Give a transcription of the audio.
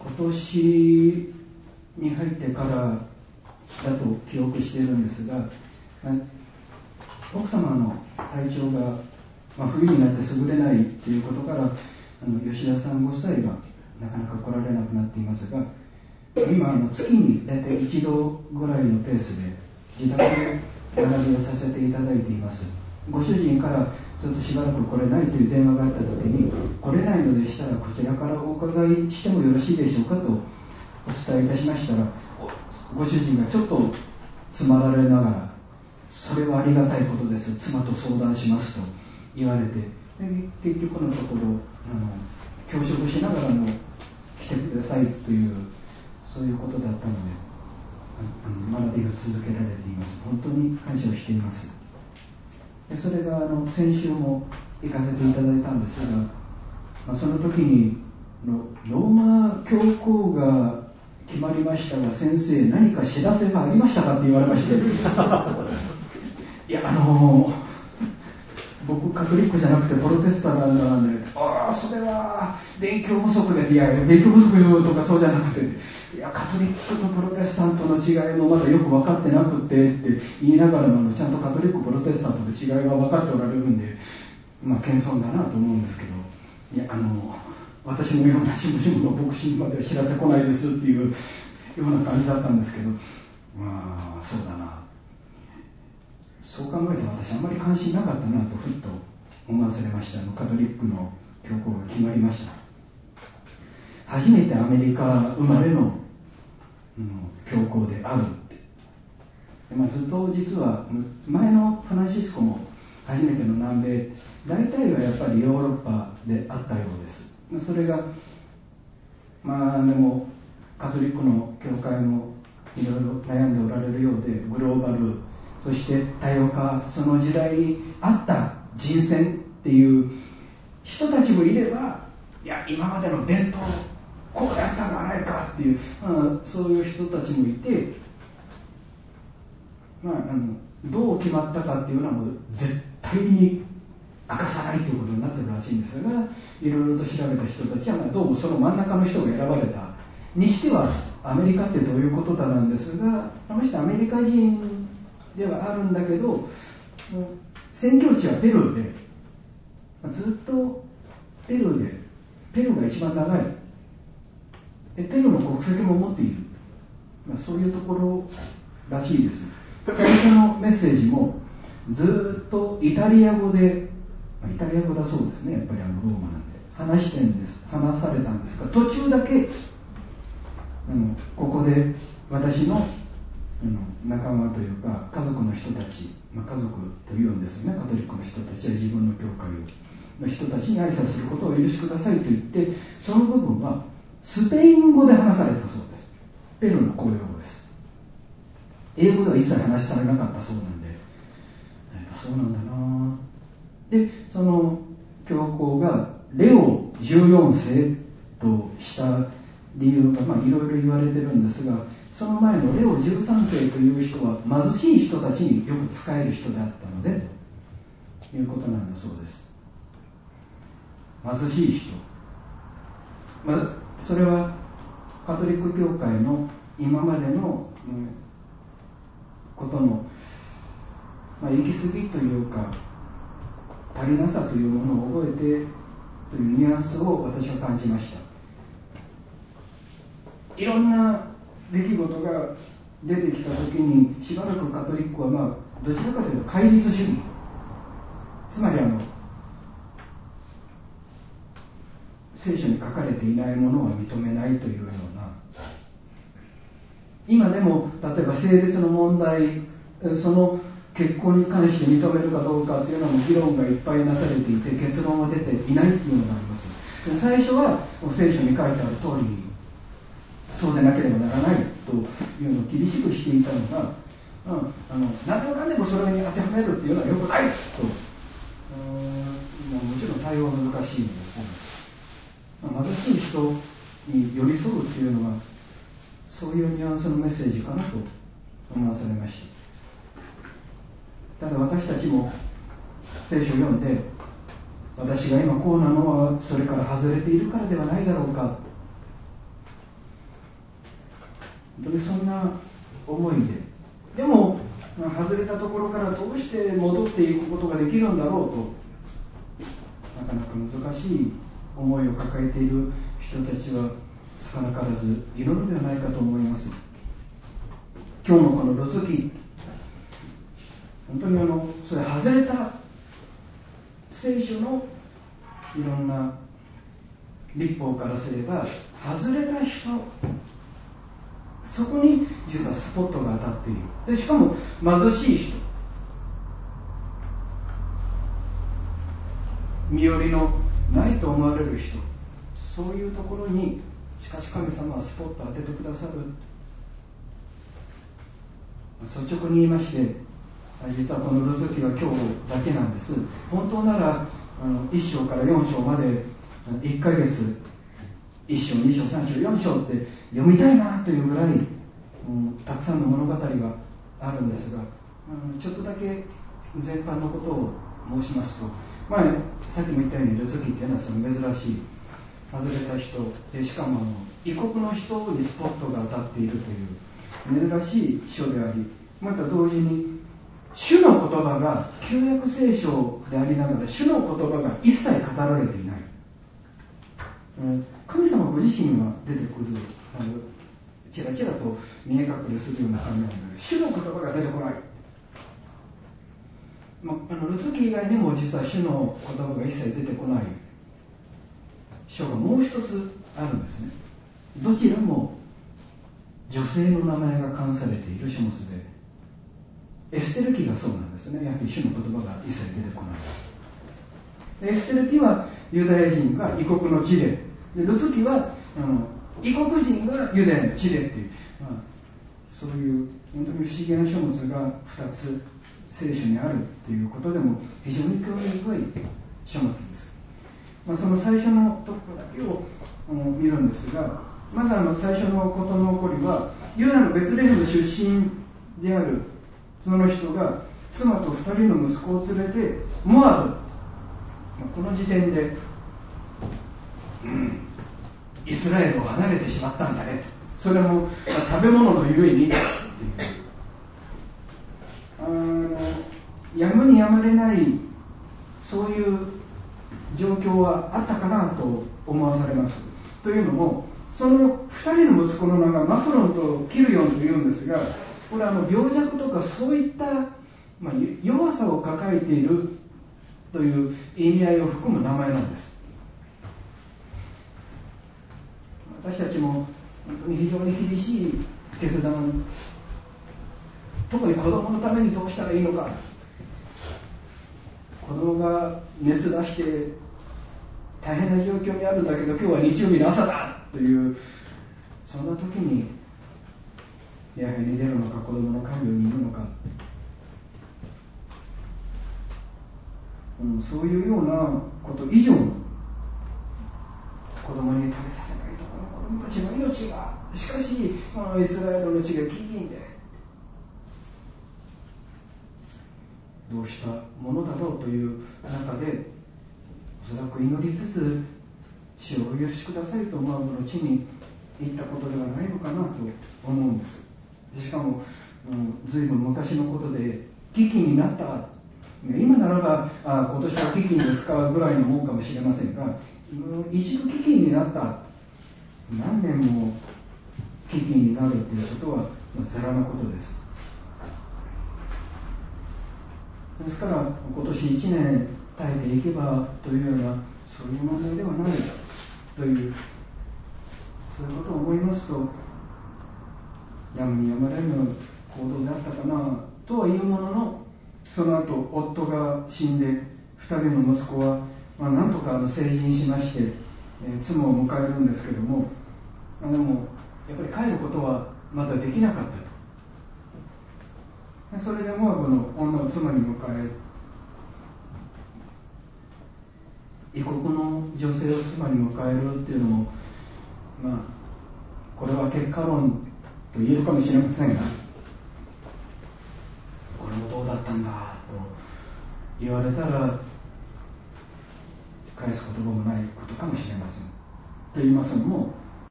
今年に入ってからだと記憶しているんですが、奥様の体調が、冬になって優れないということから吉田さんご夫妻がなかなか来られなくなっていますが、今月に大体一度ぐらいのペースで自宅で学びをさせていただいています。ご主人からちょっとしばらく来れないという電話があった時に、来れないのでしたらこちらからお伺いしてもよろしいでしょうかとお伝えいたしましたら、ご主人がちょっと詰まられながら、それはありがたいことです、妻と相談しますと言われて、で結局のところ教職しながらも来てくださいという、そういうことだったので学びが続けられています。本当に感謝をしています。でそれが先週も行かせていただいたんですが、その時にローマ教皇が決まりましたが、先生何か知らせがありましたかって言われましていや僕カトリックじゃなくてプロテスタントなんで、それは勉強不足で、いや勉強不足とかそうじゃなくて、いやカトリックとプロテスタントの違いもまだよく分かってなくてって言いながらも、ちゃんとカトリックプロテスタントの違いが分かっておられるんで、謙遜だなと思うんですけど、いや私のようなしもしもの牧師にまでは知らせ来ないですっていうような感じだったんですけど、そうだな、そう考えて私あんまり関心なかったなとふっと思わされました。カトリックの教皇が決まりました。初めてアメリカ生まれの、教皇であるって、ずっと実は前のフランシスコも初めての南米、大体はやっぱりヨーロッパであったようです。それがでもカトリックの教会もいろいろ悩んでおられるようで、グローバル、そして多様化、その時代に合った人選っていう人たちもいれば、いや今までの伝統こうであったんじゃないかっていう、そういう人たちもいて、どう決まったかっていうのはもう絶対に明かさないということになってるらしいんですが、いろいろと調べた人たちは、どうもその真ん中の人が選ばれたにしてはアメリカってどういうことだなんですが、この人アメリカ人ではあるんだけど、宣教地はペルーで、ずっとペルーが一番長い、ペルーの国籍も持っている、そういうところらしいです。最初のメッセージもずっとイタリア語で、イタリア語だそうですね、やっぱりローマなんで話されたんですが、途中だけここで私の仲間というか家族の人たち、家族というんですよね、カトリックの人たちは自分の教会の人たちに挨拶することをお許しくださいと言って、その部分はスペイン語で話されたそうです。ペルーの公用語です。英語では一切話されなかったそうなんで、そうなんだな。でその教皇がレオ14世とした理由がいろいろ言われてるんですが、その前のレオ13世という人は貧しい人たちによく仕える人であったのでということなんだそうです。貧しい人、それはカトリック教会の今までの、ことの、行き過ぎというか足りなさというものを覚えてというニュアンスを私は感じました。いろんな出来事が出てきたときに、しばらくカトリックはどちらかというと戒律主義、つまり聖書に書かれていないものは認めないというような、今でも例えば性別の問題、その結婚に関して認めるかどうかというのも議論がいっぱいなされていて、結論は出ていないというのがあります。最初は聖書に書いてある通りにそうでなければならないというのを厳しくしていたのが、何でもかんでもそれに当てはめるっていうのは良くないと、もちろん対応は難しいんですが、貧しい人に寄り添うっていうのはそういうニュアンスのメッセージかなと思わされました。ただ私たちも聖書を読んで、私が今こうなのはそれから外れているからではないだろうか、 本当にそんな思いで、でも外れたところからどうして戻っていくことができるんだろうと、なかなか難しい思いを抱えている人たちは少なからずいるのではないかと思います。今日のこのロツ記、本当にそれ外れた聖書のいろんな立法からすれば外れた人、そこに実はスポットが当たっている。でしかも貧しい人、身寄りのないと思われる人、そういうところにしかし神様はスポットを当ててくださる。率直に言いまして、実はこのルツ記は今日だけなんです。本当なら1章から4章まで1ヶ月1章2章3章4章って読みたいなというぐらい、たくさんの物語があるんですが、ちょっとだけ全般のことを申しますと、さっきも言ったようにルツ記っていうのはその珍しい外れた人で、しかも異国の人にスポットが当たっているという珍しい書であり、また同時に主の言葉が旧約聖書でありながら主の言葉が一切語られていない。神様ご自身が出てくるちらちらと見え隠れするような感じなんですけど、主の言葉が出てこない。ルツ記以外にも実は主の言葉が一切出てこない書がもう一つあるんですね。どちらも女性の名前が冠されている書物で、エステル記がそうなんですね。やはり主の言葉が一切出てこない。エステル記はユダヤ人が異国の地で、ルツ記は異国人がユダヤの地でっていう、そういう本当に不思議な書物が2つ聖書にあるっていうことでも非常に興味深い書物です。その最初のところだけを見るんですが、まず最初のことの起こりは、ユダのベツレヘム出身であるその人が妻と2人の息子を連れてモアブ、この時点で、イスラエルを離れてしまったんだねと、それも食べ物のゆえにっていう、やむにやまれないそういう状況はあったかなと思わされます。というのも、その2人の息子の名がマフロンとキルヨンというんですが、これは病弱とかそういった、弱さを抱えているという意味合いを含む名前なんです。私たちも本当に非常に厳しい決断、特に子供のためにどうしたらいいのか、子供が熱出して大変な状況にあるんだけど今日は日曜日の朝だという、そんな時に礼拝に出るのか子供の看病にいるのか、そういうようなこと以上の子供に食べさせないとこの子供たちの命が、しかしこのイスラエルの地が飢饉でどうしたものだろうという中で、おそらく祈りつつ主をお許しくださいとモアブの地に行ったことではないのかなと思うんです。しかも、随分昔のことで飢饉になった、今ならば今年は飢饉ですかぐらいのもんかもしれませんが、一度飢饉になった、何年も飢饉になるということはざらなことです。ですから今年1年耐えていけばというような、そういう問題ではないという、そういうことを思いますと、やむにやまれぬ行動であったかなとはいうものの、その後夫が死んで2人の息子は、なんとか成人しまして、妻を迎えるんですけども、でもやっぱり帰ることはまだできなかったと。それでモアブの女を妻に迎え、異国の女性を妻に迎えるっていうのも、これは結果論と言えるかもしれませんが、これもどうだったんだと言われたら返す言葉もないことかもしれません。と言いますのも、